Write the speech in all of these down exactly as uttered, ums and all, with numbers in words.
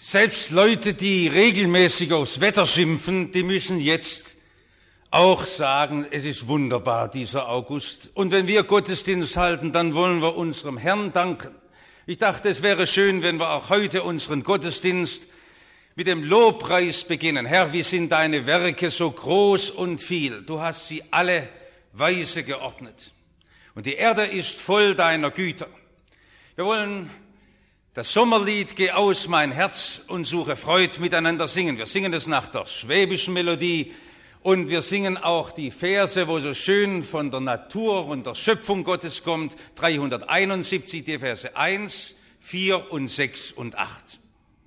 Selbst Leute, die regelmäßig aufs Wetter schimpfen, die müssen jetzt auch sagen, es ist wunderbar, dieser August. Und wenn wir Gottesdienst halten, dann wollen wir unserem Herrn danken. Ich dachte, es wäre schön, wenn wir auch heute unseren Gottesdienst mit dem Lobpreis beginnen. Herr, wie sind deine Werke so groß und viel. Du hast sie alle weise geordnet. Und die Erde ist voll deiner Güter. Wir wollen das Sommerlied Geh aus mein Herz und suche Freud miteinander singen. Wir singen es nach der schwäbischen Melodie und wir singen auch die Verse, wo so schön von der Natur und der Schöpfung Gottes kommt. dreihunderteinundsiebzig, die Verse eins, vier und sechs und acht.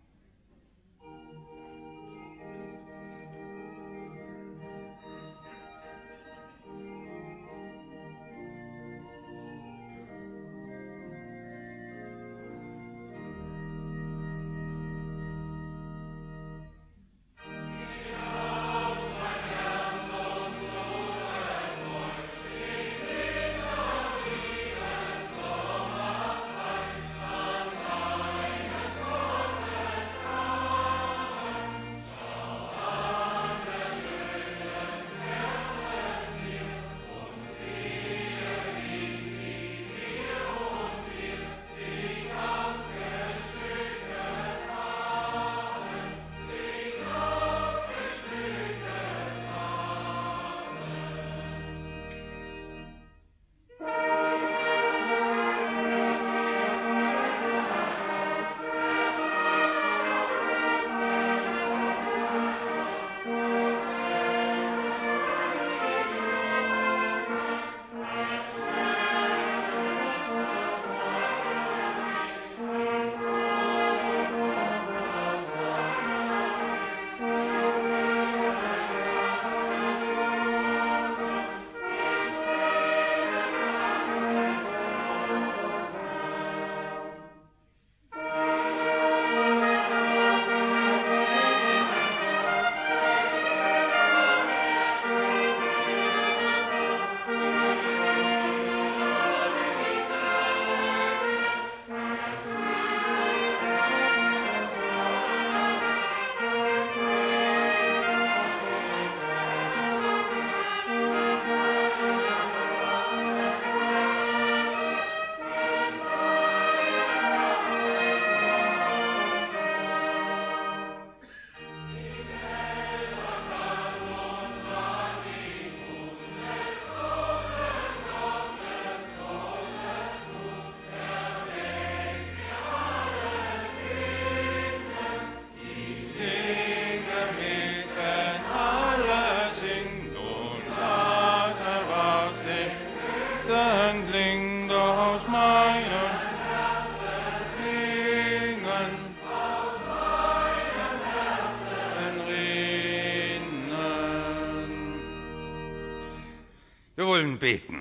Beten.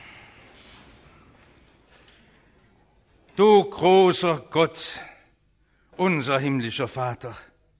Du großer Gott, unser himmlischer Vater,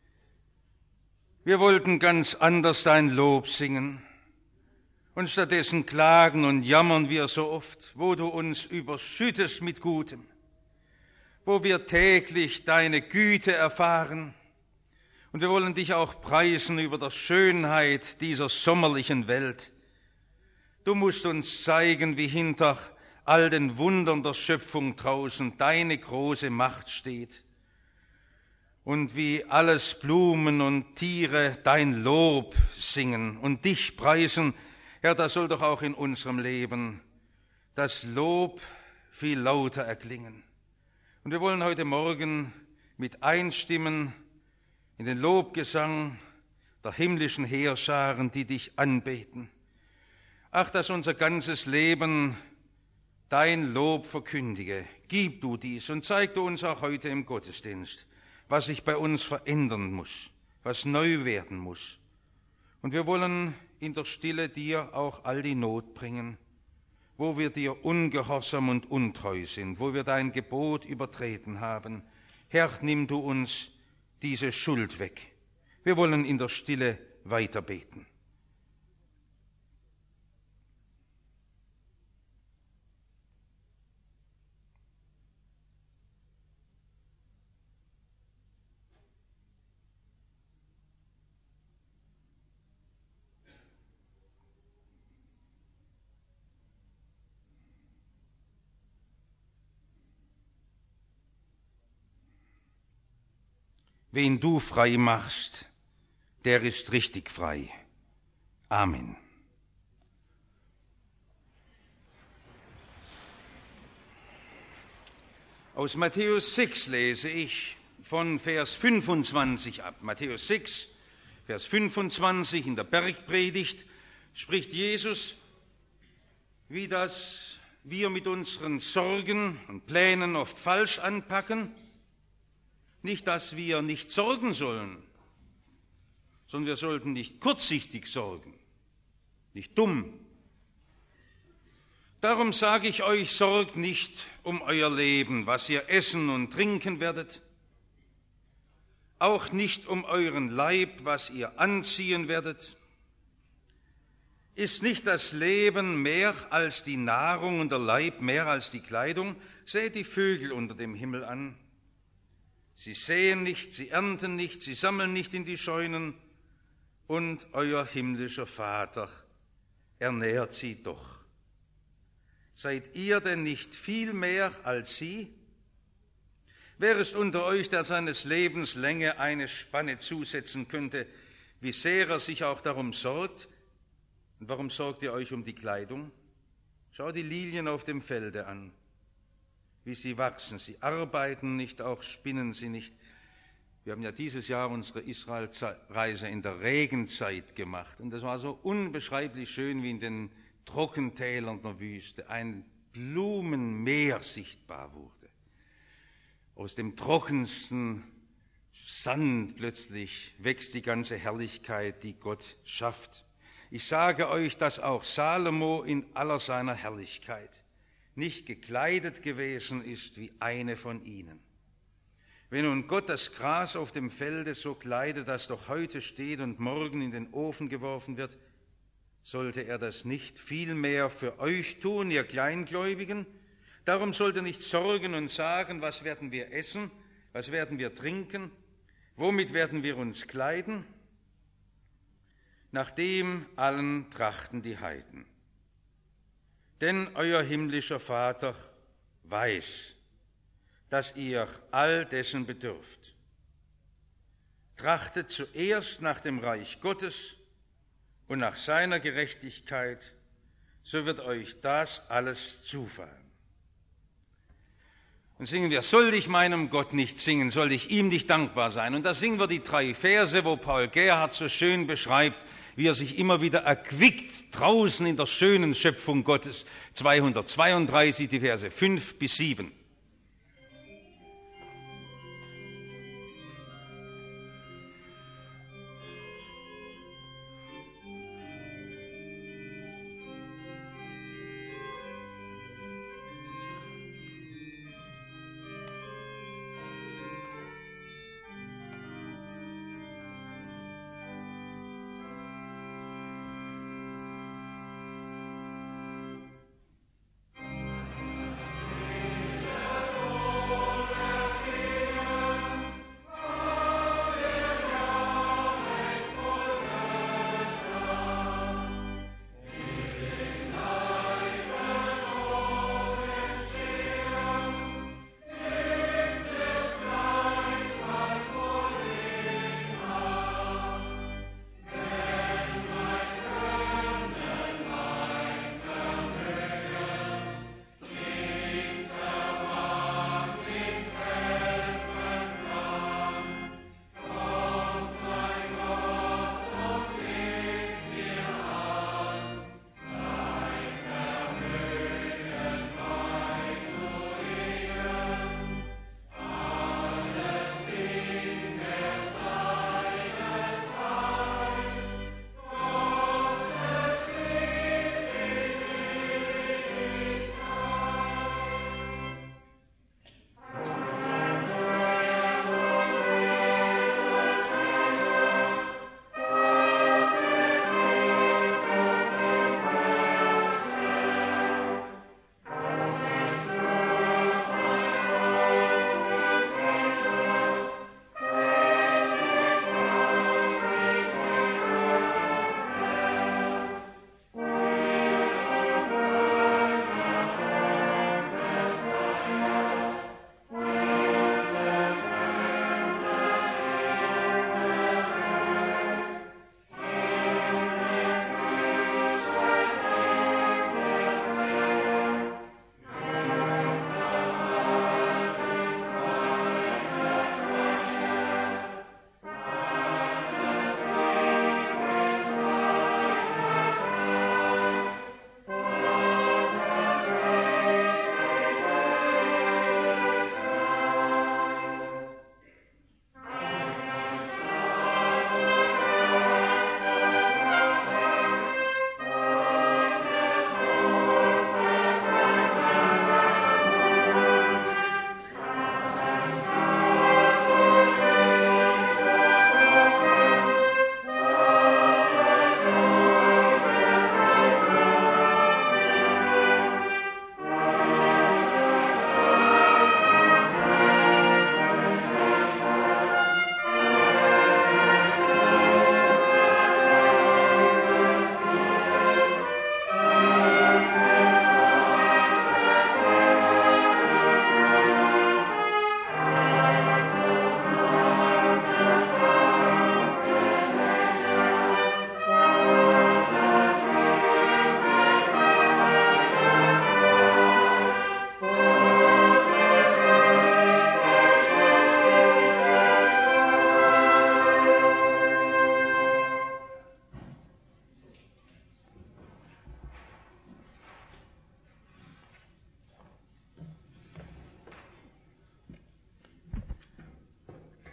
wir wollten ganz anders dein Lob singen und stattdessen klagen und jammern wir so oft, wo du uns überschüttest mit Gutem, wo wir täglich deine Güte erfahren und wir wollen dich auch preisen über der Schönheit dieser sommerlichen Welt. Du musst uns zeigen, wie hinter all den Wundern der Schöpfung draußen deine große Macht steht und wie alles Blumen und Tiere dein Lob singen und dich preisen. Herr, das soll doch auch in unserem Leben das Lob viel lauter erklingen. Und wir wollen heute Morgen mit einstimmen in den Lobgesang der himmlischen Heerscharen, die dich anbeten. Ach, dass unser ganzes Leben dein Lob verkündige. Gib du dies und zeig du uns auch heute im Gottesdienst, was sich bei uns verändern muss, was neu werden muss. Und wir wollen in der Stille dir auch all die Not bringen, wo wir dir ungehorsam und untreu sind, wo wir dein Gebot übertreten haben. Herr, nimm du uns diese Schuld weg. Wir wollen in der Stille weiter beten. Wen du frei machst, der ist richtig frei. Amen. Aus Matthäus sechs lese ich von Vers fünfundzwanzig ab. Matthäus sechs, Vers fünfundzwanzig in der Bergpredigt spricht Jesus, wie das wir mit unseren Sorgen und Plänen oft falsch anpacken. Nicht, dass wir nicht sorgen sollen, sondern wir sollten nicht kurzsichtig sorgen, nicht dumm. Darum sage ich euch, sorgt nicht um euer Leben, was ihr essen und trinken werdet, auch nicht um euren Leib, was ihr anziehen werdet. Ist nicht das Leben mehr als die Nahrung und der Leib mehr als die Kleidung? Seht die Vögel unter dem Himmel an. Sie säen nicht, sie ernten nicht, sie sammeln nicht in die Scheunen, und euer himmlischer Vater ernährt sie doch. Seid ihr denn nicht viel mehr als sie? Wer ist unter euch, der seines Lebens Länge eine Spanne zusetzen könnte, wie sehr er sich auch darum sorgt? Und warum sorgt ihr euch um die Kleidung? Schau die Lilien auf dem Felde an, wie sie wachsen. Sie arbeiten nicht, auch spinnen sie nicht. Wir haben ja dieses Jahr unsere Israelreise in der Regenzeit gemacht. Und das war so unbeschreiblich schön, wie in den Trockentälern der Wüste ein Blumenmeer sichtbar wurde. Aus dem trockensten Sand plötzlich wächst die ganze Herrlichkeit, die Gott schafft. Ich sage euch, dass auch Salomo in aller seiner Herrlichkeit nicht gekleidet gewesen ist wie eine von ihnen. Wenn nun Gott das Gras auf dem Felde so kleidet, das doch heute steht und morgen in den Ofen geworfen wird, sollte er das nicht viel mehr für euch tun, ihr Kleingläubigen? Darum sollt ihr nicht sorgen und sagen, was werden wir essen, was werden wir trinken, womit werden wir uns kleiden? Nach dem allen trachten die Heiden. Denn euer himmlischer Vater weiß, dass ihr all dessen bedürft. Trachtet zuerst nach dem Reich Gottes und nach seiner Gerechtigkeit, so wird euch das alles zufallen. Und singen wir, soll ich meinem Gott nicht singen, soll ich ihm nicht dankbar sein? Und da singen wir die drei Verse, wo Paul Gerhardt so schön beschreibt, wie er sich immer wieder erquickt draußen in der schönen Schöpfung Gottes. zweihundertzweiunddreißig, die Verse fünf bis sieben.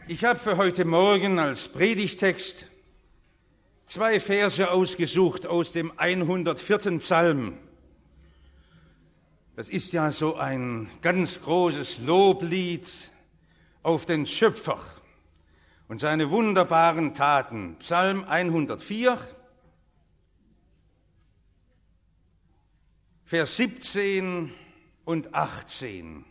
Ich habe für heute Morgen als Predigtext zwei Verse ausgesucht aus dem hundertvierten Psalm. Das ist ja so ein ganz großes Loblied auf den Schöpfer und seine wunderbaren Taten. Psalm hundertvier, Vers siebzehn und achtzehn.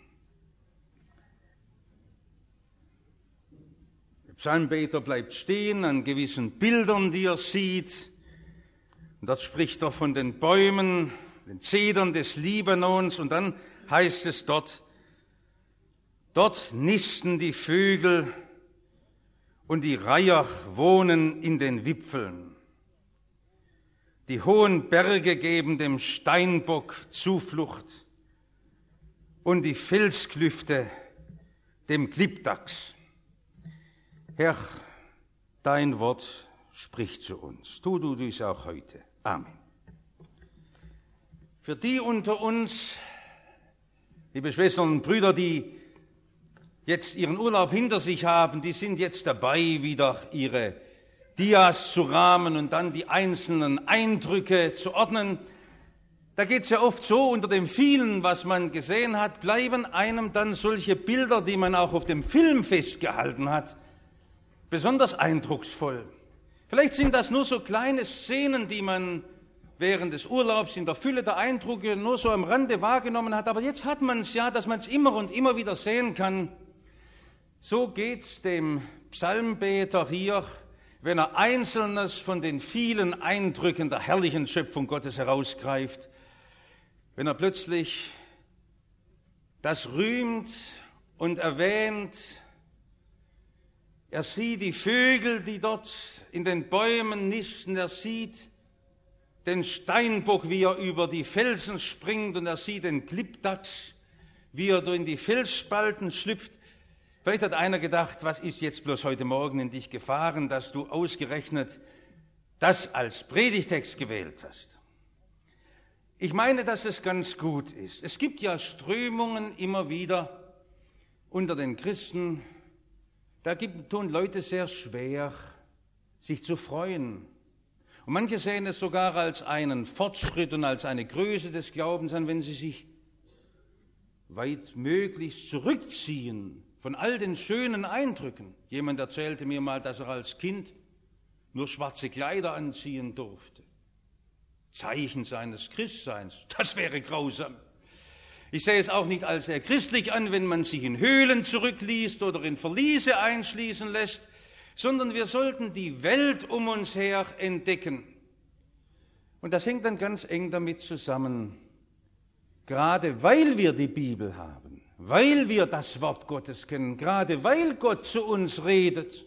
Der Psalmbeter bleibt stehen an gewissen Bildern, die er sieht. Und dort spricht er von den Bäumen, den Zedern des Libanons. Und dann heißt es dort, dort nisten die Vögel und die Reiher wohnen in den Wipfeln. Die hohen Berge geben dem Steinbock Zuflucht und die Felsklüfte dem Klippdachs. Herr, dein Wort spricht zu uns. Tu du dies auch heute. Amen. Für die unter uns, liebe Schwestern und Brüder, die jetzt ihren Urlaub hinter sich haben, die sind jetzt dabei, wieder ihre Dias zu rahmen und dann die einzelnen Eindrücke zu ordnen. Da geht es ja oft so, unter dem vielen, was man gesehen hat, bleiben einem dann solche Bilder, die man auch auf dem Film festgehalten hat, besonders eindrucksvoll. Vielleicht sind das nur so kleine Szenen, die man während des Urlaubs in der Fülle der Eindrücke nur so am Rande wahrgenommen hat. Aber jetzt hat man es ja, dass man es immer und immer wieder sehen kann. So geht's dem Psalmbeter hier, wenn er Einzelnes von den vielen Eindrücken der herrlichen Schöpfung Gottes herausgreift, wenn er plötzlich das rühmt und erwähnt. Er sieht die Vögel, die dort in den Bäumen nisten. Er sieht den Steinbock, wie er über die Felsen springt. Und er sieht den Klippdachs, wie er in die Felsspalten schlüpft. Vielleicht hat einer gedacht, was ist jetzt bloß heute Morgen in dich gefahren, dass du ausgerechnet das als Predigtext gewählt hast. Ich meine, dass es ganz gut ist. Es gibt ja Strömungen immer wieder unter den Christen. Da gibt, tun Leute sehr schwer, sich zu freuen. Und manche sehen es sogar als einen Fortschritt und als eine Größe des Glaubens an, wenn sie sich weit möglichst zurückziehen von all den schönen Eindrücken. Jemand erzählte mir mal, dass er als Kind nur schwarze Kleider anziehen durfte. Zeichen seines Christseins, das wäre grausam. Ich sehe es auch nicht als sehr christlich an, wenn man sich in Höhlen zurückliest oder in Verliese einschließen lässt, sondern wir sollten die Welt um uns her entdecken. Und das hängt dann ganz eng damit zusammen, gerade weil wir die Bibel haben, weil wir das Wort Gottes kennen, gerade weil Gott zu uns redet,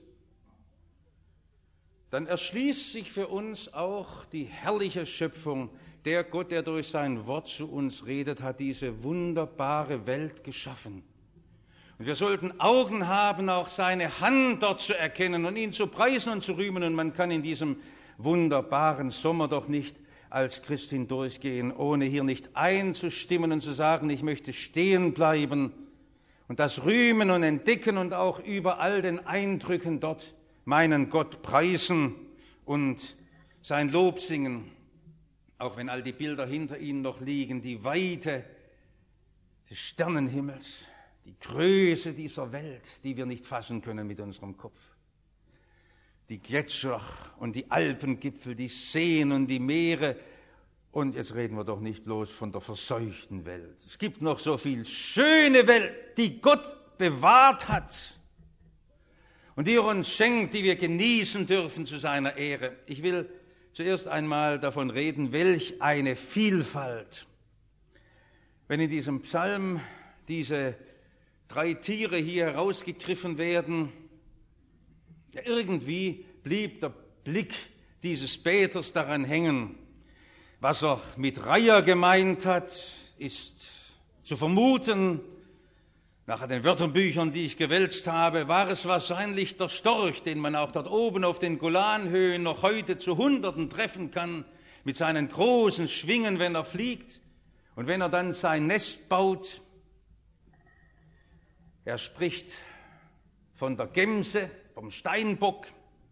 dann erschließt sich für uns auch die herrliche Schöpfung. Der Gott, der durch sein Wort zu uns redet, hat diese wunderbare Welt geschaffen. Und wir sollten Augen haben, auch seine Hand dort zu erkennen und ihn zu preisen und zu rühmen. Und man kann in diesem wunderbaren Sommer doch nicht als Christ hindurchgehen, ohne hier nicht einzustimmen und zu sagen, ich möchte stehen bleiben und das rühmen und entdecken und auch über all den Eindrücken dort meinen Gott preisen und sein Lob singen. Auch wenn all die Bilder hinter ihnen noch liegen, die Weite des Sternenhimmels, die Größe dieser Welt, die wir nicht fassen können mit unserem Kopf. Die Gletscher und die Alpengipfel, die Seen und die Meere. Und jetzt reden wir doch nicht bloß von der verseuchten Welt. Es gibt noch so viel schöne Welt, die Gott bewahrt hat und die er uns schenkt, die wir genießen dürfen zu seiner Ehre. Ich will zuerst einmal davon reden, welch eine Vielfalt. Wenn in diesem Psalm diese drei Tiere hier herausgegriffen werden, ja, irgendwie blieb der Blick dieses Beters daran hängen. Was er mit Reiher gemeint hat, ist zu vermuten. Nach den Wörterbüchern, die ich gewälzt habe, war es wahrscheinlich der Storch, den man auch dort oben auf den Golanhöhen noch heute zu Hunderten treffen kann, mit seinen großen Schwingen, wenn er fliegt und wenn er dann sein Nest baut. Er spricht von der Gemse, vom Steinbock.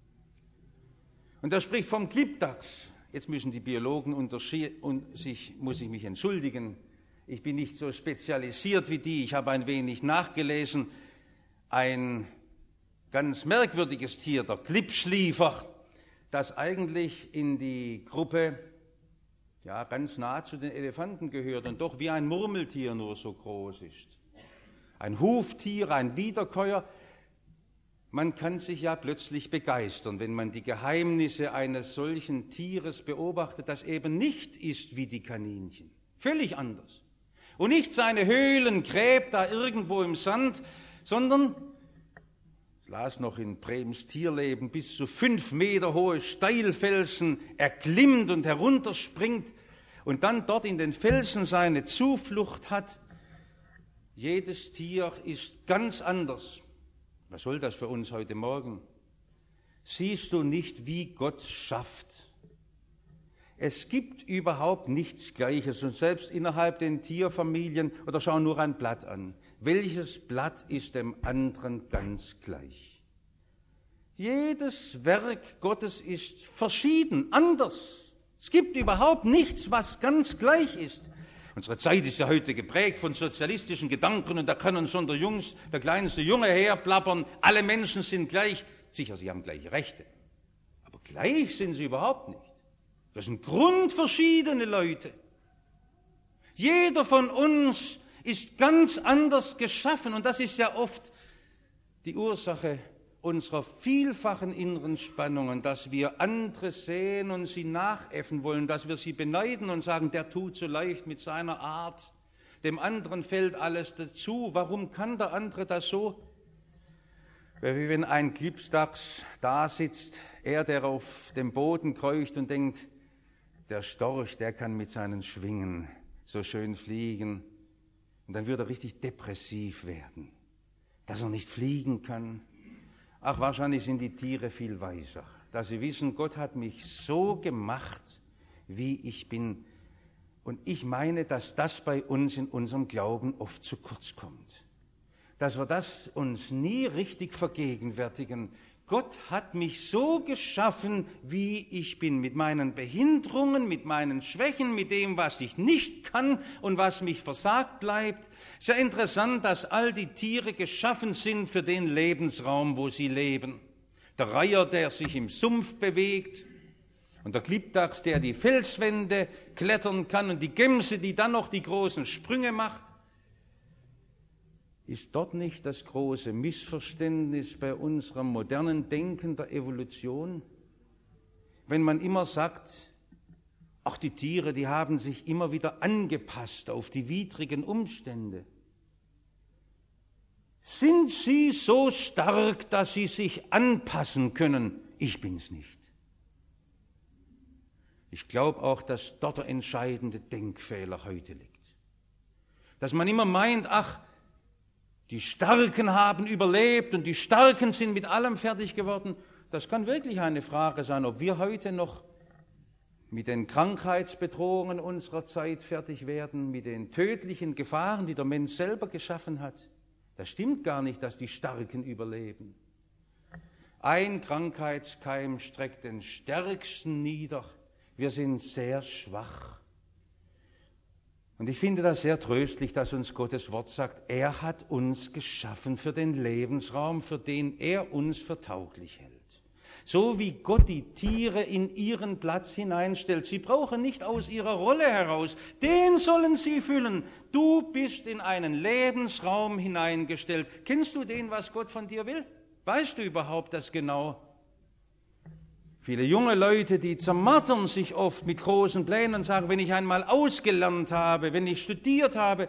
Und er spricht vom Klippdachs. Jetzt müssen die Biologen unter sich, muss ich mich entschuldigen, ich bin nicht so spezialisiert wie die, ich habe ein wenig nachgelesen. Ein ganz merkwürdiges Tier, der Klippschliefer, das eigentlich in die Gruppe, ja, ganz nah zu den Elefanten gehört und doch wie ein Murmeltier nur so groß ist. Ein Huftier, ein Wiederkäuer. Man kann sich ja plötzlich begeistern, wenn man die Geheimnisse eines solchen Tieres beobachtet, das eben nicht ist wie die Kaninchen. Völlig anders. Und nicht seine Höhlen gräbt da irgendwo im Sand, sondern, ich las noch in Brems Tierleben, bis zu fünf Meter hohe Steilfelsen erklimmt und herunterspringt und dann dort in den Felsen seine Zuflucht hat. Jedes Tier ist ganz anders. Was soll das für uns heute Morgen? Siehst du nicht, wie Gott schafft? Es gibt überhaupt nichts Gleiches und selbst innerhalb den Tierfamilien, oder schau nur ein Blatt an. Welches Blatt ist dem anderen ganz gleich? Jedes Werk Gottes ist verschieden, anders. Es gibt überhaupt nichts, was ganz gleich ist. Unsere Zeit ist ja heute geprägt von sozialistischen Gedanken und da kann uns schon der, Jungs, der kleinste Junge herplappern, alle Menschen sind gleich. Sicher, sie haben gleiche Rechte, aber gleich sind sie überhaupt nicht. Das sind grundverschiedene Leute. Jeder von uns ist ganz anders geschaffen und das ist ja oft die Ursache unserer vielfachen inneren Spannungen, dass wir andere sehen und sie nachäffen wollen, dass wir sie beneiden und sagen, der tut so leicht mit seiner Art, dem anderen fällt alles dazu, warum kann der andere das so? Wie wenn ein Klippdachs da sitzt, er, der auf dem Boden kreucht und denkt, der Storch, der kann mit seinen Schwingen so schön fliegen, und dann würde er richtig depressiv werden, dass er nicht fliegen kann. Ach, wahrscheinlich sind die Tiere viel weiser, dass sie wissen, Gott hat mich so gemacht, wie ich bin. Und ich meine, dass das bei uns in unserem Glauben oft zu kurz kommt. Dass wir das uns nie richtig vergegenwärtigen. Gott hat mich so geschaffen, wie ich bin, mit meinen Behinderungen, mit meinen Schwächen, mit dem, was ich nicht kann und was mich versagt bleibt. Es ist ja interessant, dass all die Tiere geschaffen sind für den Lebensraum, wo sie leben. Der Reiher, der sich im Sumpf bewegt, und der Klippdachs, der die Felswände klettern kann, und die Gemse, die dann noch die großen Sprünge macht. Ist dort nicht das große Missverständnis bei unserem modernen Denken der Evolution? Wenn man immer sagt, ach, die Tiere, die haben sich immer wieder angepasst auf die widrigen Umstände. Sind sie so stark, dass sie sich anpassen können? Ich bin's nicht. Ich glaube auch, dass dort der entscheidende Denkfehler heute liegt. Dass man immer meint, ach, die Starken haben überlebt und die Starken sind mit allem fertig geworden. Das kann wirklich eine Frage sein, ob wir heute noch mit den Krankheitsbedrohungen unserer Zeit fertig werden, mit den tödlichen Gefahren, die der Mensch selber geschaffen hat. Das stimmt gar nicht, dass die Starken überleben. Ein Krankheitskeim streckt den Stärksten nieder. Wir sind sehr schwach. Und ich finde das sehr tröstlich, dass uns Gottes Wort sagt, er hat uns geschaffen für den Lebensraum, für den er uns für tauglich hält. So wie Gott die Tiere in ihren Platz hineinstellt. Sie brauchen nicht aus ihrer Rolle heraus. Den sollen sie füllen. Du bist in einen Lebensraum hineingestellt. Kennst du den, was Gott von dir will? Weißt du überhaupt das genau? Viele junge Leute, die zermartern sich oft mit großen Plänen und sagen, wenn ich einmal ausgelernt habe, wenn ich studiert habe,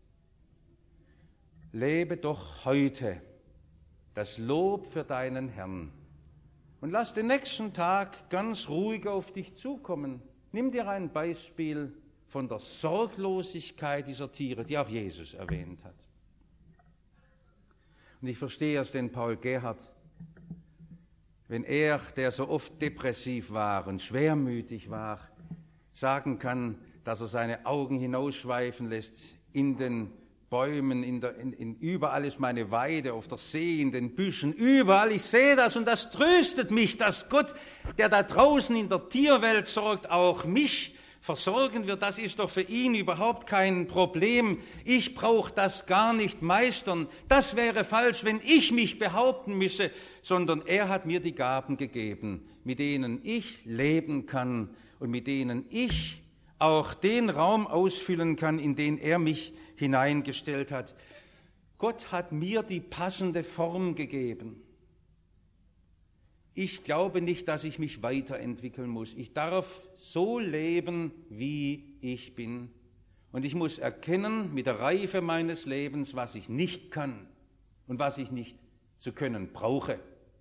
lebe doch heute das Lob für deinen Herrn und lass den nächsten Tag ganz ruhig auf dich zukommen. Nimm dir ein Beispiel von der Sorglosigkeit dieser Tiere, die auch Jesus erwähnt hat. Und ich verstehe es den Paul Gerhardt, wenn er, der so oft depressiv war und schwermütig war, sagen kann, dass er seine Augen hinausschweifen lässt in den Bäumen, in der, in, in, überall ist meine Weide, auf der See, in den Büschen, überall. Ich sehe das und das tröstet mich, dass Gott, der da draußen in der Tierwelt sorgt, auch mich versorgen wird. Das ist doch für ihn überhaupt kein Problem. Ich brauche das gar nicht meistern. Das wäre falsch, wenn ich mich behaupten müsse, sondern er hat mir die Gaben gegeben, mit denen ich leben kann und mit denen ich auch den Raum ausfüllen kann, in den er mich hineingestellt hat. Gott hat mir die passende Form gegeben. Ich glaube nicht, dass ich mich weiterentwickeln muss. Ich darf so leben, wie ich bin. Und ich muss erkennen mit der Reife meines Lebens, was ich nicht kann und was ich nicht zu können brauche.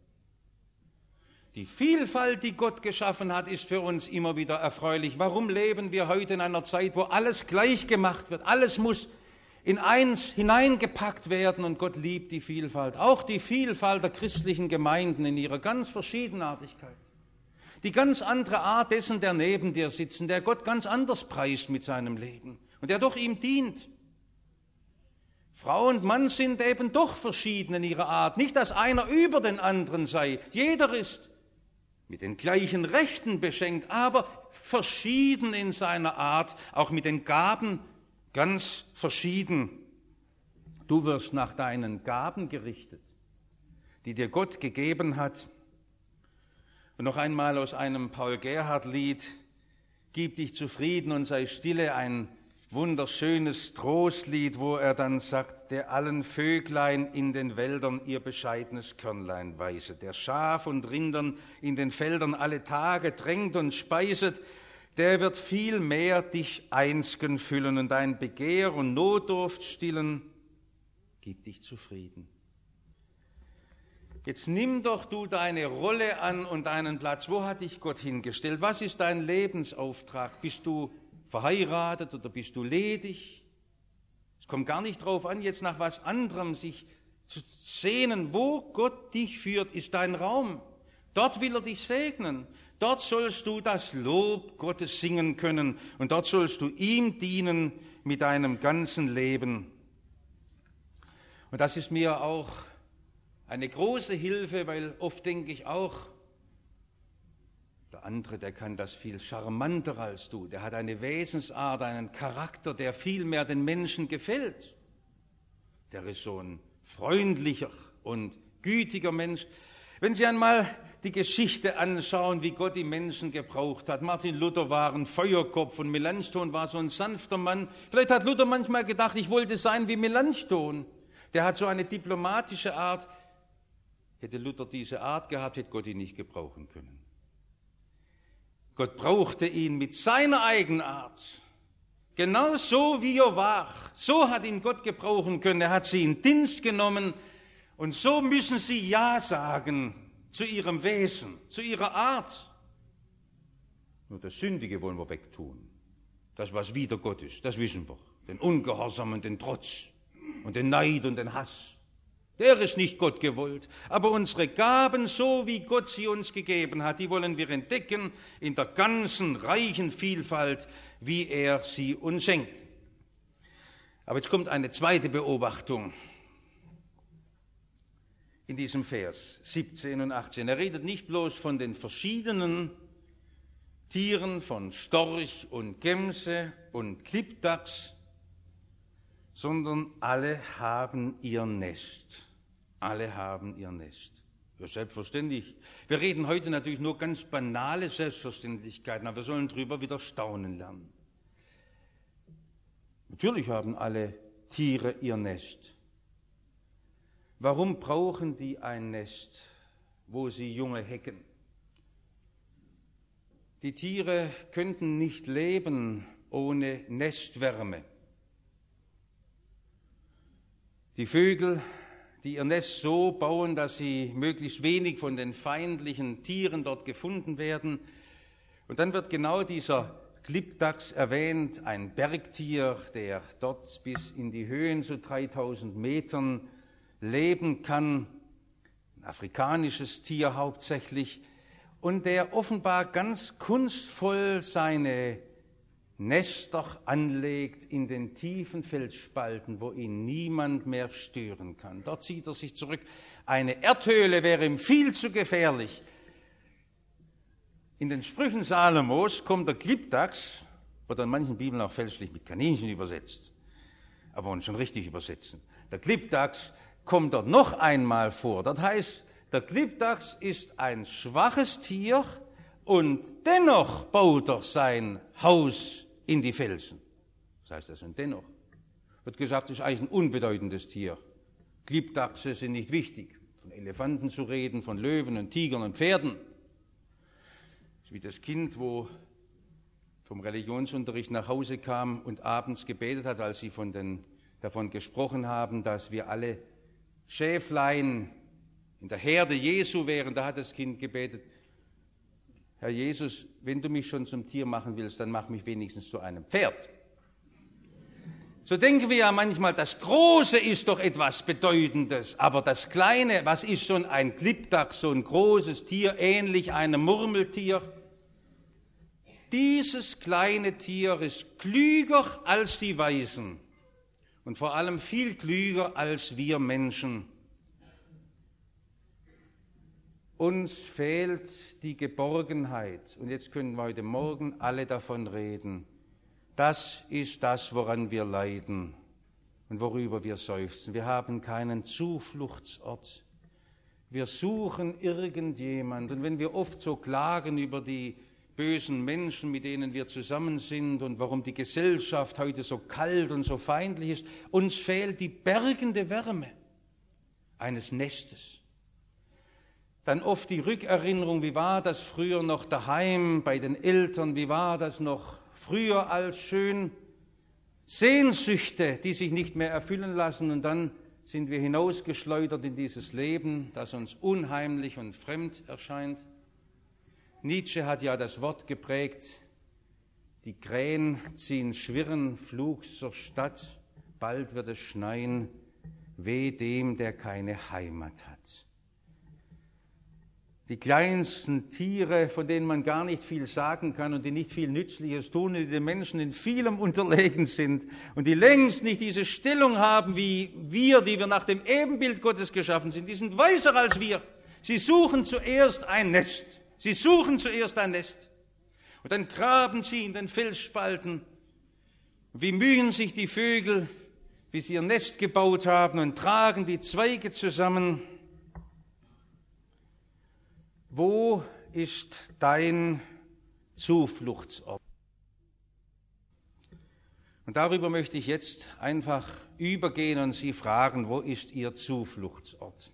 Die Vielfalt, die Gott geschaffen hat, ist für uns immer wieder erfreulich. Warum leben wir heute in einer Zeit, wo alles gleich gemacht wird? Alles muss in eins hineingepackt werden und Gott liebt die Vielfalt. Auch die Vielfalt der christlichen Gemeinden in ihrer ganz Verschiedenartigkeit. Die ganz andere Art dessen, der neben dir sitzt, der Gott ganz anders preist mit seinem Leben und der doch ihm dient. Frau und Mann sind eben doch verschieden in ihrer Art. Nicht, dass einer über den anderen sei. Jeder ist mit den gleichen Rechten beschenkt, aber verschieden in seiner Art, auch mit den Gaben ganz verschieden. Du wirst nach deinen Gaben gerichtet, die dir Gott gegeben hat. Und noch einmal aus einem Paul-Gerhardt-Lied, gib dich zufrieden und sei stille, ein wunderschönes Trostlied, wo er dann sagt, der allen Vöglein in den Wäldern ihr bescheidenes Körnlein weiset, der Schaf und Rindern in den Feldern alle Tage tränkt und speiset, der wird viel mehr dich einsgen füllen und dein Begehr und Notdurft stillen. Gib dich zufrieden. Jetzt nimm doch du deine Rolle an und deinen Platz. Wo hat dich Gott hingestellt? Was ist dein Lebensauftrag? Bist du verheiratet oder bist du ledig? Es kommt gar nicht darauf an, jetzt nach was anderem sich zu sehnen. Wo Gott dich führt, ist dein Raum. Dort will er dich segnen. Dort sollst du das Lob Gottes singen können und dort sollst du ihm dienen mit deinem ganzen Leben. Und das ist mir auch eine große Hilfe, weil oft denke ich auch, der andere, der kann das viel charmanter als du. Der hat eine Wesensart, einen Charakter, der viel mehr den Menschen gefällt. Der ist so ein freundlicher und gütiger Mensch. Wenn Sie einmal die Geschichte anschauen, wie Gott die Menschen gebraucht hat. Martin Luther war ein Feuerkopf und Melanchthon war so ein sanfter Mann. Vielleicht hat Luther manchmal gedacht, ich wollte sein wie Melanchthon. Der hat so eine diplomatische Art. Hätte Luther diese Art gehabt, hätte Gott ihn nicht gebrauchen können. Gott brauchte ihn mit seiner Eigenart. Genau so, wie er war. So hat ihn Gott gebrauchen können. Er hat sie in Dienst genommen. Und so müssen sie Ja sagen zu ihrem Wesen, zu ihrer Art. Nur das Sündige wollen wir wegtun. Das, was wider Gott ist, das wissen wir. Den Ungehorsam und den Trotz und den Neid und den Hass. Der ist nicht Gott gewollt. Aber unsere Gaben, so wie Gott sie uns gegeben hat, die wollen wir entdecken in der ganzen reichen Vielfalt, wie er sie uns schenkt. Aber jetzt kommt eine zweite Beobachtung in diesem Vers siebzehn und achtzehn. Er redet nicht bloß von den verschiedenen Tieren, von Storch und Gemse und Klippdachs, sondern alle haben ihr Nest. Alle haben ihr Nest. Ja, selbstverständlich. Wir reden heute natürlich nur ganz banale Selbstverständlichkeiten, aber wir sollen drüber wieder staunen lernen. Natürlich haben alle Tiere ihr Nest. Warum brauchen die ein Nest, wo sie Junge hecken? Die Tiere könnten nicht leben ohne Nestwärme. Die Vögel, die ihr Nest so bauen, dass sie möglichst wenig von den feindlichen Tieren dort gefunden werden. Und dann wird genau dieser Klippdachs erwähnt, ein Bergtier, der dort bis in die Höhen zu dreitausend Metern leben kann, ein afrikanisches Tier hauptsächlich, und der offenbar ganz kunstvoll seine Nester anlegt in den tiefen Felsspalten, wo ihn niemand mehr stören kann. Dort zieht er sich zurück. Eine Erdhöhle wäre ihm viel zu gefährlich. In den Sprüchen Salomos kommt der Klippdachs, oder in manchen Bibeln auch fälschlich mit Kaninchen übersetzt, aber uns schon richtig übersetzen. Der Klippdachs kommt dort noch einmal vor. Das heißt, der Klippdachs ist ein schwaches Tier und dennoch baut er sein Haus in die Felsen. Das heißt, das sind dennoch. Wird gesagt, das ist eigentlich ein unbedeutendes Tier. Klippdachse sind nicht wichtig. Von Elefanten zu reden, von Löwen und Tigern und Pferden. Das ist wie das Kind, wo vom Religionsunterricht nach Hause kam und abends gebetet hat, als sie von den, davon gesprochen haben, dass wir alle Schäflein in der Herde Jesu wären. Da hat das Kind gebetet: Herr Jesus, wenn du mich schon zum Tier machen willst, dann mach mich wenigstens zu einem Pferd. So denken wir ja manchmal, das Große ist doch etwas Bedeutendes, aber das Kleine, was ist so ein Klippdachs, so ein großes Tier, ähnlich einem Murmeltier? Dieses kleine Tier ist klüger als die Weisen und vor allem viel klüger als wir Menschen. Uns fehlt die Geborgenheit. Und jetzt können wir heute Morgen alle davon reden. Das ist das, woran wir leiden und worüber wir seufzen. Wir haben keinen Zufluchtsort. Wir suchen irgendjemand. Und wenn wir oft so klagen über die bösen Menschen, mit denen wir zusammen sind und warum die Gesellschaft heute so kalt und so feindlich ist, uns fehlt die bergende Wärme eines Nestes. Dann oft die Rückerinnerung, wie war das früher noch daheim bei den Eltern, wie war das noch früher als schön. Sehnsüchte, die sich nicht mehr erfüllen lassen, und dann sind wir hinausgeschleudert in dieses Leben, das uns unheimlich und fremd erscheint. Nietzsche hat ja das Wort geprägt: Die Krähen ziehen Schwirren flugs zur Stadt, bald wird es schneien, weh dem, der keine Heimat hat. Die kleinsten Tiere, von denen man gar nicht viel sagen kann und die nicht viel Nützliches tun, die den Menschen in vielem unterlegen sind und die längst nicht diese Stellung haben wie wir, die wir nach dem Ebenbild Gottes geschaffen sind, die sind weiser als wir. Sie suchen zuerst ein Nest. Sie suchen zuerst ein Nest. Und dann graben sie in den Felsspalten. Wie mühen sich die Vögel, wie sie ihr Nest gebaut haben, und tragen die Zweige zusammen. Wo ist dein Zufluchtsort? Und darüber möchte ich jetzt einfach übergehen und Sie fragen: Wo ist Ihr Zufluchtsort?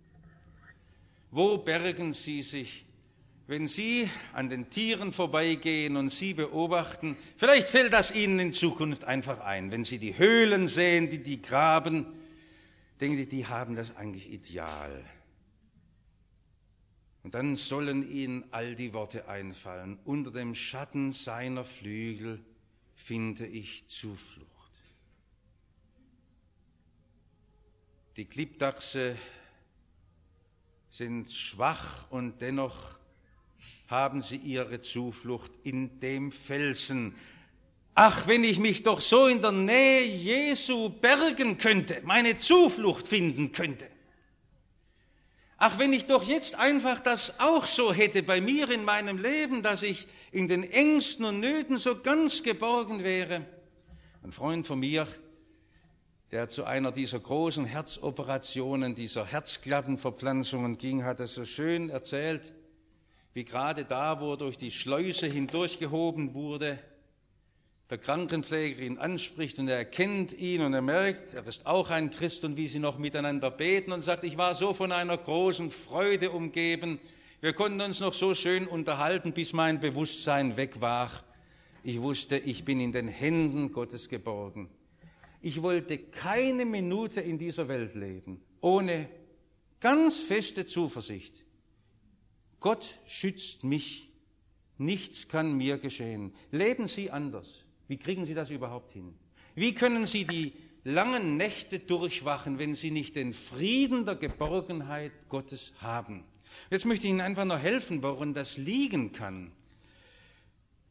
Wo bergen Sie sich, wenn Sie an den Tieren vorbeigehen und sie beobachten? Vielleicht fällt das Ihnen in Zukunft einfach ein, wenn Sie die Höhlen sehen, die die graben, denken Sie, die haben das eigentlich ideal. Und dann sollen Ihnen all die Worte einfallen: Unter dem Schatten seiner Flügel finde ich Zuflucht. Die Klippdachse sind schwach und dennoch haben sie ihre Zuflucht in dem Felsen. Ach, wenn ich mich doch so in der Nähe Jesu bergen könnte, meine Zuflucht finden könnte. Ach, wenn ich doch jetzt einfach das auch so hätte bei mir in meinem Leben, dass ich in den Ängsten und Nöten so ganz geborgen wäre. Ein Freund von mir, der zu einer dieser großen Herzoperationen, dieser Herzklappenverpflanzungen ging, hat es so schön erzählt, wie gerade da, wo er durch die Schleuse hindurchgehoben wurde, der Krankenpfleger ihn anspricht und er erkennt ihn und er merkt, er ist auch ein Christ, und wie sie noch miteinander beten und sagt: Ich war so von einer großen Freude umgeben, wir konnten uns noch so schön unterhalten, bis mein Bewusstsein weg war. Ich wusste, ich bin in den Händen Gottes geborgen. Ich wollte keine Minute in dieser Welt leben, ohne ganz feste Zuversicht. Gott schützt mich, nichts kann mir geschehen. Leben Sie anders. Wie kriegen Sie das überhaupt hin? Wie können Sie die langen Nächte durchwachen, wenn Sie nicht den Frieden der Geborgenheit Gottes haben? Jetzt möchte ich Ihnen einfach noch helfen, woran das liegen kann.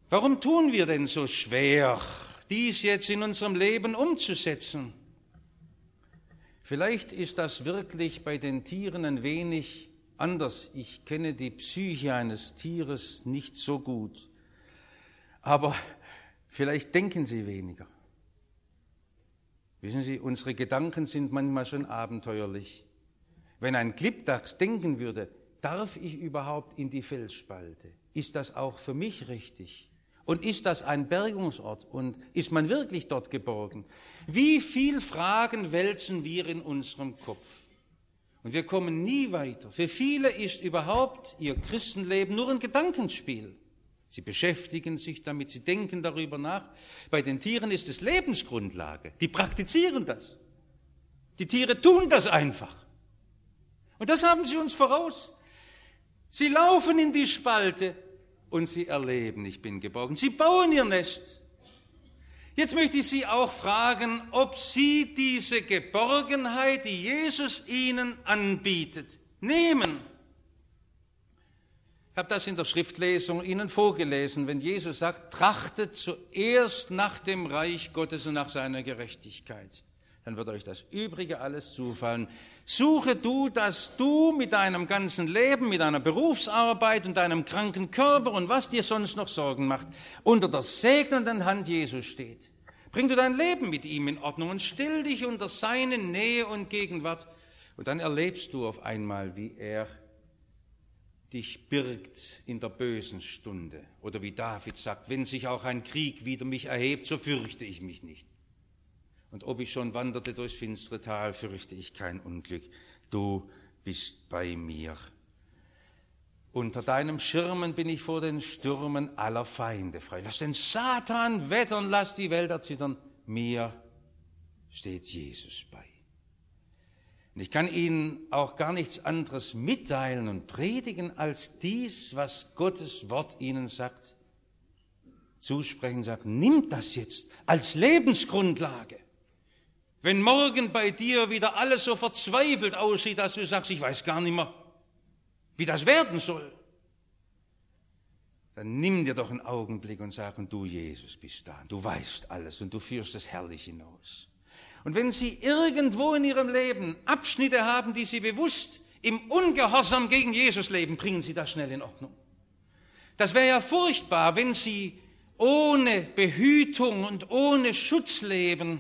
Warum tun wir denn so schwer, dies jetzt in unserem Leben umzusetzen? Vielleicht ist das wirklich bei den Tieren ein wenig anders. Ich kenne die Psyche eines Tieres nicht so gut, aber vielleicht denken sie weniger. Wissen Sie, unsere Gedanken sind manchmal schon abenteuerlich. Wenn ein Klippdachs denken würde, darf ich überhaupt in die Felsspalte? Ist das auch für mich richtig? Und ist das ein Bergungsort? Und ist man wirklich dort geborgen? Wie viele Fragen wälzen wir in unserem Kopf? Und wir kommen nie weiter. Für viele ist überhaupt ihr Christenleben nur ein Gedankenspiel. Sie beschäftigen sich damit, sie denken darüber nach. Bei den Tieren ist es Lebensgrundlage. Die praktizieren das. Die Tiere tun das einfach. Und das haben sie uns voraus. Sie laufen in die Spalte und sie erleben, ich bin geborgen. Sie bauen ihr Nest. Jetzt möchte ich Sie auch fragen, ob Sie diese Geborgenheit, die Jesus Ihnen anbietet, nehmen. Ich habe das in der Schriftlesung Ihnen vorgelesen, wenn Jesus sagt, trachtet zuerst nach dem Reich Gottes und nach seiner Gerechtigkeit. Dann wird euch das Übrige alles zufallen. Suche du, dass du mit deinem ganzen Leben, mit deiner Berufsarbeit und deinem kranken Körper und was dir sonst noch Sorgen macht, unter der segnenden Hand Jesus steht. Bring du dein Leben mit ihm in Ordnung und still dich unter seine Nähe und Gegenwart. Und dann erlebst du auf einmal, wie er dich birgt in der bösen Stunde. Oder wie David sagt, wenn sich auch ein Krieg wider mich erhebt, so fürchte ich mich nicht. Und ob ich schon wanderte durchs finstere Tal, fürchte ich kein Unglück. Du bist bei mir. Unter deinem Schirmen bin ich vor den Stürmen aller Feinde frei. Lass den Satan wettern, lass die Welt erzittern. Mir steht Jesus bei. Und ich kann Ihnen auch gar nichts anderes mitteilen und predigen, als dies, was Gottes Wort Ihnen sagt. Zusprechen, sagt, nimm das jetzt als Lebensgrundlage. Wenn morgen bei dir wieder alles so verzweifelt aussieht, dass du sagst, ich weiß gar nicht mehr, wie das werden soll, dann nimm dir doch einen Augenblick und sag, und du, Jesus, bist da, du weißt alles und du führst es herrlich hinaus. Und wenn Sie irgendwo in Ihrem Leben Abschnitte haben, die Sie bewusst im Ungehorsam gegen Jesus leben, bringen Sie das schnell in Ordnung. Das wäre ja furchtbar, wenn Sie ohne Behütung und ohne Schutz leben.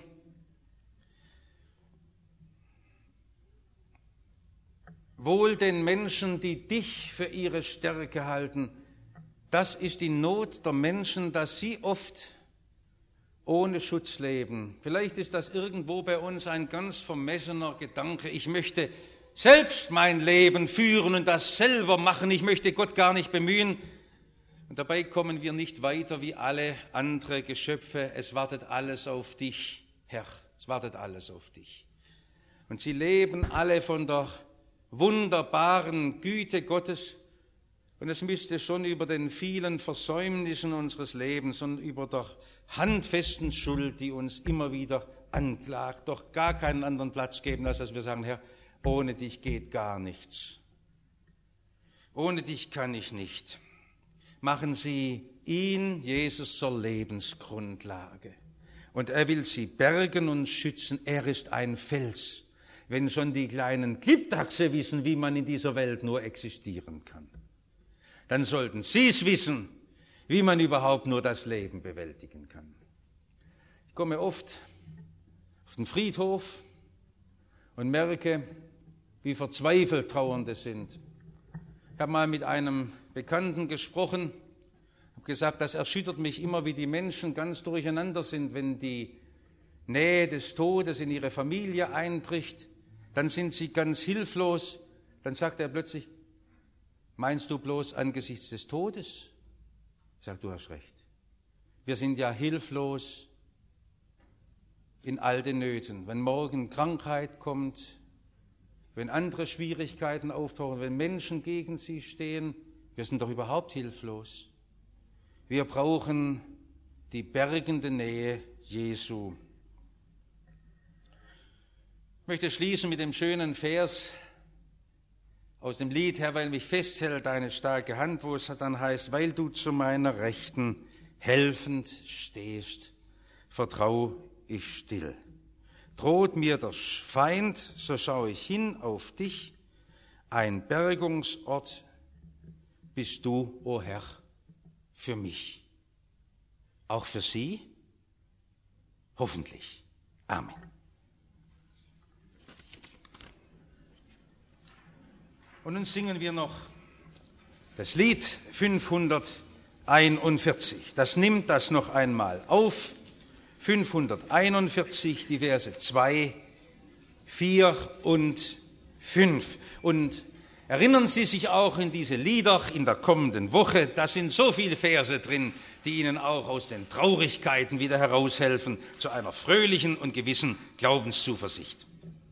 Wohl den Menschen, die dich für ihre Stärke halten. Das ist die Not der Menschen, dass sie oft ohne Schutz leben. Vielleicht ist das irgendwo bei uns ein ganz vermessener Gedanke. Ich möchte selbst mein Leben führen und das selber machen. Ich möchte Gott gar nicht bemühen. Und dabei kommen wir nicht weiter wie alle andere Geschöpfe. Es wartet alles auf dich, Herr. Es wartet alles auf dich. Und sie leben alle von der wunderbaren Güte Gottes. Und es müsste schon über den vielen Versäumnissen unseres Lebens und über der handfesten Schuld, die uns immer wieder anklagt, doch gar keinen anderen Platz geben, als dass wir sagen, Herr, ohne dich geht gar nichts. Ohne dich kann ich nicht. Machen Sie ihn, Jesus, zur Lebensgrundlage. Und er will Sie bergen und schützen. Er ist ein Fels. Wenn schon die kleinen Klippdachse wissen, wie man in dieser Welt nur existieren kann, dann sollten Sie es wissen, wie man überhaupt nur das Leben bewältigen kann. Ich komme oft auf den Friedhof und merke, wie verzweifelt Trauernde sind. Ich habe mal mit einem Bekannten gesprochen, habe gesagt, das erschüttert mich immer, wie die Menschen ganz durcheinander sind, wenn die Nähe des Todes in ihre Familie einbricht. Dann sind sie ganz hilflos. Dann sagt er plötzlich, meinst du bloß angesichts des Todes? Ich sage, du hast recht. Wir sind ja hilflos in all den Nöten. Wenn morgen Krankheit kommt, wenn andere Schwierigkeiten auftauchen, wenn Menschen gegen sie stehen, wir sind doch überhaupt hilflos. Wir brauchen die bergende Nähe Jesu. Ich möchte schließen mit dem schönen Vers aus dem Lied, Herr, weil mich festhält deine starke Hand, wo es dann heißt, weil du zu meiner Rechten helfend stehst, vertrau ich still. Droht mir der Feind, so schaue ich hin auf dich, ein Bergungsort bist du, o Herr, für mich. Auch für Sie? Hoffentlich. Amen. Und nun singen wir noch das Lied fünfhunderteinundvierzig. Das nimmt das noch einmal auf. fünfhunderteinundvierzig, die Verse zwei, vier und fünf. Und erinnern Sie sich auch in diese Lieder in der kommenden Woche, da sind so viele Verse drin, die Ihnen auch aus den Traurigkeiten wieder heraushelfen zu einer fröhlichen und gewissen Glaubenszuversicht.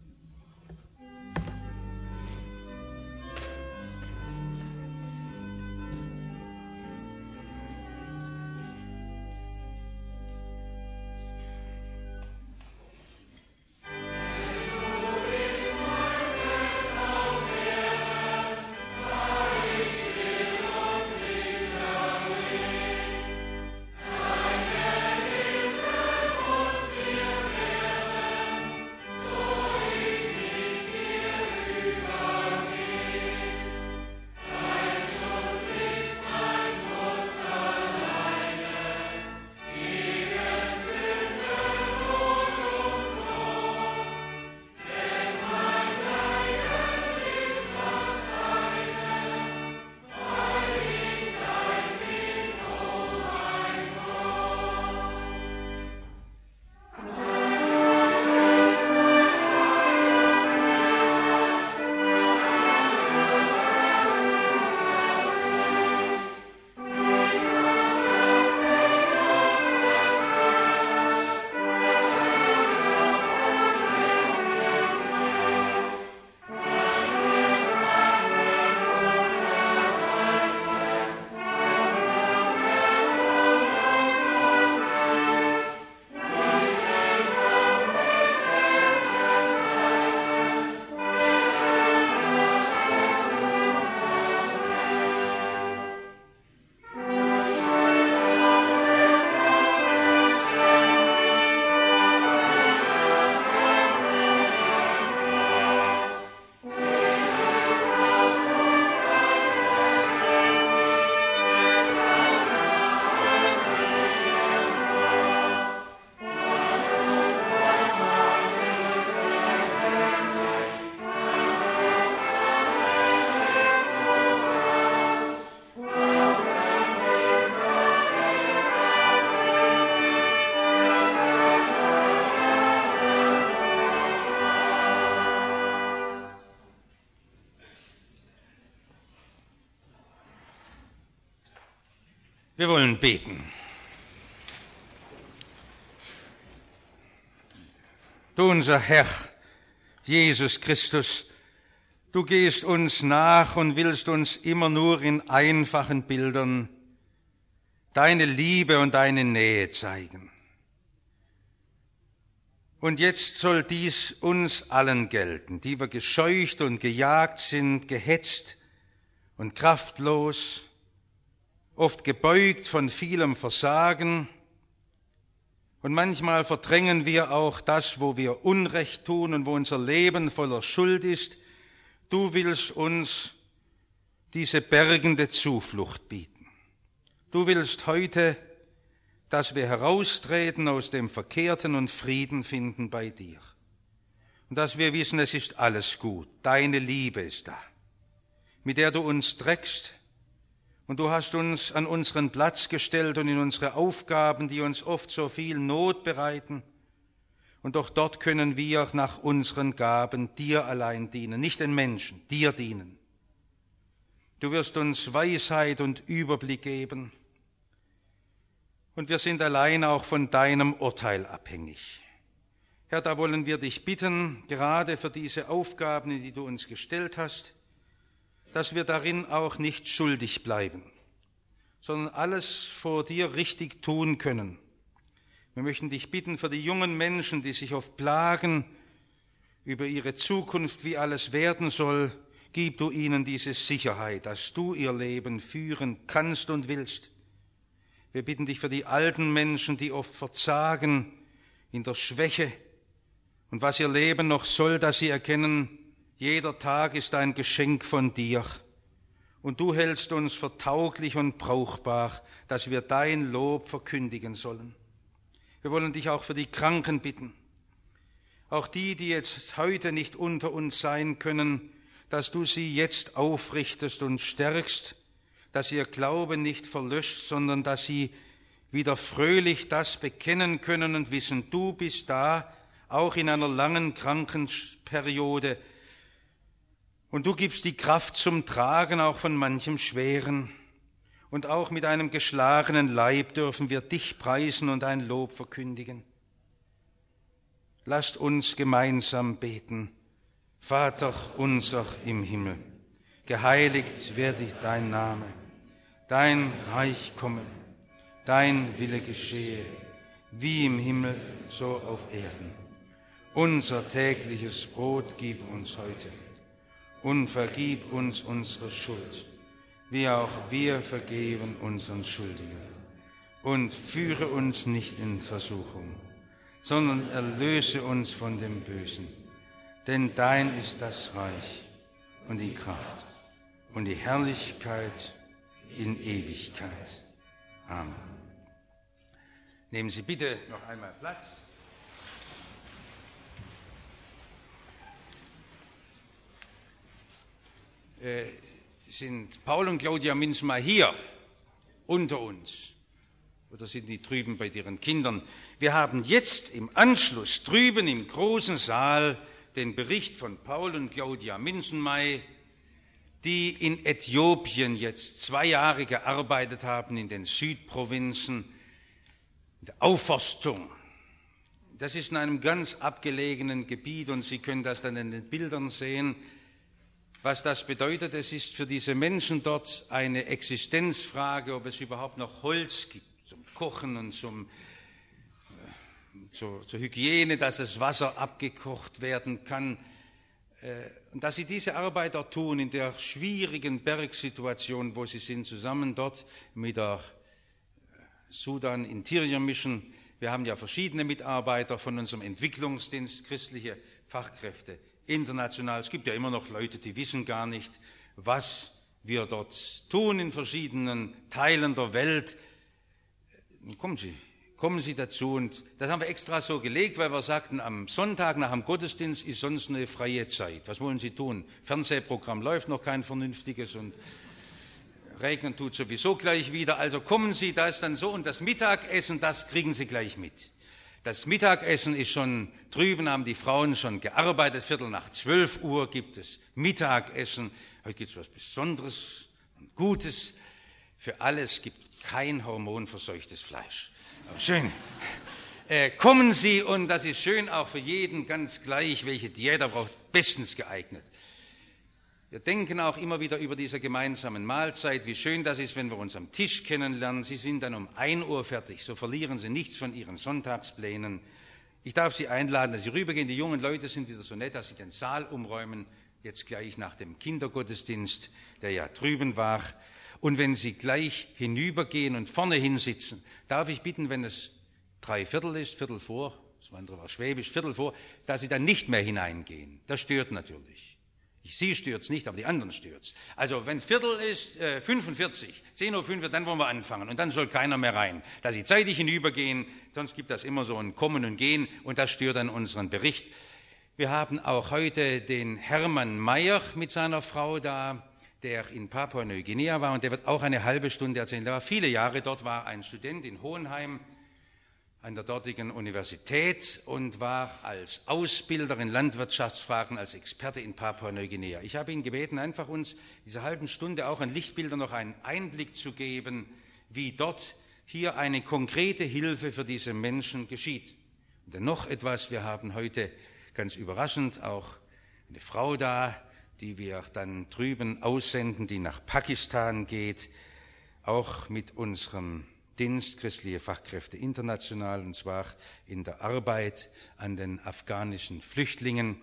Wir wollen beten. Du unser Herr, Jesus Christus, du gehst uns nach und willst uns immer nur in einfachen Bildern deine Liebe und deine Nähe zeigen. Und jetzt soll dies uns allen gelten, die wir gescheucht und gejagt sind, gehetzt und kraftlos, oft gebeugt von vielem Versagen. Und manchmal verdrängen wir auch das, wo wir Unrecht tun und wo unser Leben voller Schuld ist. Du willst uns diese bergende Zuflucht bieten. Du willst heute, dass wir heraustreten aus dem Verkehrten und Frieden finden bei dir. Und dass wir wissen, es ist alles gut. Deine Liebe ist da, mit der du uns trägst. Und du hast uns an unseren Platz gestellt und in unsere Aufgaben, die uns oft so viel Not bereiten. Und doch dort können wir nach unseren Gaben dir allein dienen, nicht den Menschen, dir dienen. Du wirst uns Weisheit und Überblick geben. Und wir sind allein auch von deinem Urteil abhängig. Herr, da wollen wir dich bitten, gerade für diese Aufgaben, die du uns gestellt hast, dass wir darin auch nicht schuldig bleiben, sondern alles vor dir richtig tun können. Wir möchten dich bitten für die jungen Menschen, die sich oft plagen über ihre Zukunft, wie alles werden soll. Gib du ihnen diese Sicherheit, dass du ihr Leben führen kannst und willst. Wir bitten dich für die alten Menschen, die oft verzagen in der Schwäche und was ihr Leben noch soll, dass sie erkennen, jeder Tag ist ein Geschenk von dir. Und du hältst uns für tauglich und brauchbar, dass wir dein Lob verkündigen sollen. Wir wollen dich auch für die Kranken bitten. Auch die, die jetzt heute nicht unter uns sein können, dass du sie jetzt aufrichtest und stärkst, dass ihr Glaube nicht verlöscht, sondern dass sie wieder fröhlich das bekennen können und wissen, du bist da, auch in einer langen Krankenperiode. Und du gibst die Kraft zum Tragen auch von manchem Schweren. Und auch mit einem geschlagenen Leib dürfen wir dich preisen und dein Lob verkündigen. Lasst uns gemeinsam beten. Vater unser im Himmel, geheiligt werde dein Name, dein Reich komme, dein Wille geschehe, wie im Himmel, so auf Erden. Unser tägliches Brot gib uns heute und vergib uns unsere Schuld, wie auch wir vergeben unseren Schuldigen. Und führe uns nicht in Versuchung, sondern erlöse uns von dem Bösen. Denn dein ist das Reich und die Kraft und die Herrlichkeit in Ewigkeit. Amen. Nehmen Sie bitte noch einmal Platz. Äh, sind Paul und Claudia Minzmeier hier unter uns? Oder sind die drüben bei ihren Kindern? Wir haben jetzt im Anschluss drüben im großen Saal den Bericht von Paul und Claudia Minzmeier, die in Äthiopien jetzt zwei Jahre gearbeitet haben, in den Südprovinzen, in der Aufforstung. Das ist in einem ganz abgelegenen Gebiet und Sie können das dann in den Bildern sehen, was das bedeutet. Es ist für diese Menschen dort eine Existenzfrage, ob es überhaupt noch Holz gibt zum Kochen und zum Zur, zur Hygiene, dass das Wasser abgekocht werden kann. Und dass sie diese Arbeit dort tun, in der schwierigen Bergsituation, wo sie sind, zusammen dort mit der Sudan Interior Mission. Wir haben ja verschiedene Mitarbeiter von unserem Entwicklungsdienst, christliche Fachkräfte, international. Es gibt ja immer noch Leute, die wissen gar nicht, was wir dort tun in verschiedenen Teilen der Welt. Kommen Sie. Kommen Sie dazu, und das haben wir extra so gelegt, weil wir sagten, am Sonntag nach dem Gottesdienst ist sonst eine freie Zeit. Was wollen Sie tun? Fernsehprogramm läuft noch kein vernünftiges und regnen tut sowieso gleich wieder. Also kommen Sie, da ist dann so, und das Mittagessen, das kriegen Sie gleich mit. Das Mittagessen ist schon, drüben haben die Frauen schon gearbeitet, Viertel nach zwölf Uhr gibt es Mittagessen. Heute gibt es was Besonderes und Gutes. Für alles gibt kein hormonverseuchtes Fleisch. Schön. Äh, kommen Sie, und das ist schön auch für jeden, ganz gleich, welche Diät er braucht, bestens geeignet. Wir denken auch immer wieder über diese gemeinsamen Mahlzeit, wie schön das ist, wenn wir uns am Tisch kennenlernen. Sie sind dann um ein Uhr fertig, so verlieren Sie nichts von Ihren Sonntagsplänen. Ich darf Sie einladen, dass Sie rübergehen. Die jungen Leute sind wieder so nett, dass Sie den Saal umräumen, jetzt gleich nach dem Kindergottesdienst, der ja drüben war. Und wenn Sie gleich hinübergehen und vorne hinsitzen, darf ich bitten, wenn es drei Viertel ist, Viertel vor, das andere war Schwäbisch, Viertel vor, dass Sie dann nicht mehr hineingehen. Das stört natürlich. Sie stört's nicht, aber die anderen stört's. Also wenn Viertel ist, äh, fünfundvierzig, zehn Uhr fünf, dann wollen wir anfangen und dann soll keiner mehr rein. Dass Sie zeitig hinübergehen, sonst gibt das immer so ein Kommen und Gehen und das stört dann unseren Bericht. Wir haben auch heute den Hermann Mayer mit seiner Frau da, der in Papua-Neuguinea war, und der wird auch eine halbe Stunde erzählen. Der war viele Jahre dort, war ein Student in Hohenheim an der dortigen Universität und war als Ausbilder in Landwirtschaftsfragen, als Experte in Papua-Neuguinea. Ich habe ihn gebeten, einfach uns diese halben Stunde auch an Lichtbilder noch einen Einblick zu geben, wie dort hier eine konkrete Hilfe für diese Menschen geschieht. Und dann noch etwas, wir haben heute ganz überraschend auch eine Frau da, die wir dann drüben aussenden, die nach Pakistan geht, auch mit unserem Dienst Christliche Fachkräfte international, und zwar in der Arbeit an den afghanischen Flüchtlingen.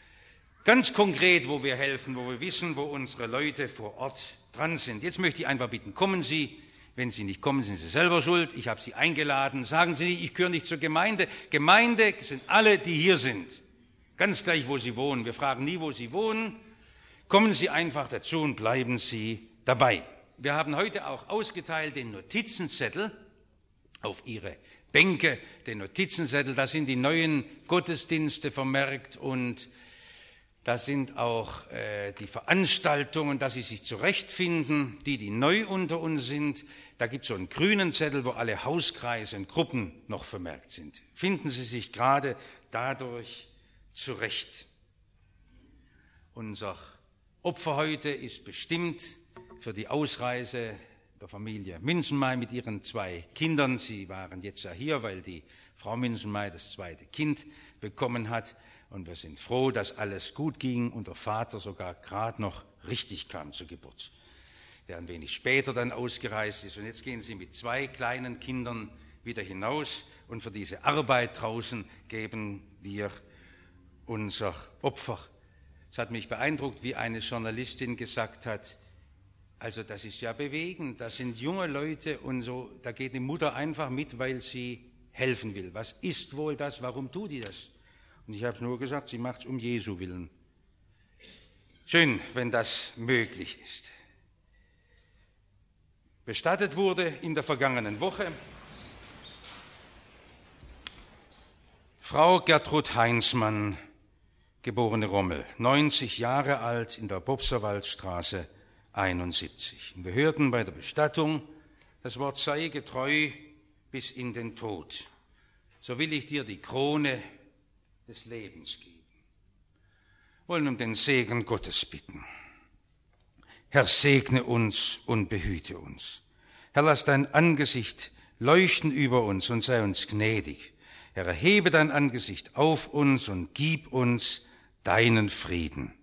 Ganz konkret, wo wir helfen, wo wir wissen, wo unsere Leute vor Ort dran sind. Jetzt möchte ich einfach bitten, kommen Sie, Wenn Sie nicht kommen, sind Sie selber schuld. Ich habe Sie eingeladen. Sagen Sie nicht, ich gehöre nicht zur Gemeinde. Gemeinde sind alle, die hier sind. Ganz gleich, wo Sie wohnen. Wir fragen nie, wo Sie wohnen. Kommen Sie einfach dazu und bleiben Sie dabei. Wir haben heute auch ausgeteilt den Notizenzettel auf Ihre Bänke, den Notizenzettel. Da sind die neuen Gottesdienste vermerkt und da sind auch äh, die Veranstaltungen, dass Sie sich zurechtfinden, die, die neu unter uns sind. Da gibt es so einen grünen Zettel, wo alle Hauskreise und Gruppen noch vermerkt sind. Finden Sie sich gerade dadurch zurecht. Unser Opfer heute ist bestimmt für die Ausreise der Familie Münzenmaier mit ihren zwei Kindern. Sie waren jetzt ja hier, weil die Frau Münzenmaier das zweite Kind bekommen hat. Und wir sind froh, dass alles gut ging und der Vater sogar gerade noch richtig kam zur Geburt, der ein wenig später dann ausgereist ist. Und jetzt gehen sie mit zwei kleinen Kindern wieder hinaus und für diese Arbeit draußen geben wir unser Opfer. Es hat mich beeindruckt, wie eine Journalistin gesagt hat, also das ist ja bewegend, das sind junge Leute und so, da geht die Mutter einfach mit, weil sie helfen will. Was ist wohl das, warum tut die das? Und ich habe nur gesagt, sie macht es um Jesu willen. Schön, wenn das möglich ist. Bestattet wurde in der vergangenen Woche Frau Gertrud Heinzmann, geborene Rommel, neunzig Jahre alt, in der Bobserwaldstraße einundsiebzig. Und wir hörten bei der Bestattung das Wort sei getreu bis in den Tod. So will ich dir die Krone des Lebens geben. Wir wollen um den Segen Gottes bitten. Herr, segne uns und behüte uns. Herr, lass dein Angesicht leuchten über uns und sei uns gnädig. Herr, erhebe dein Angesicht auf uns und gib uns deinen Frieden.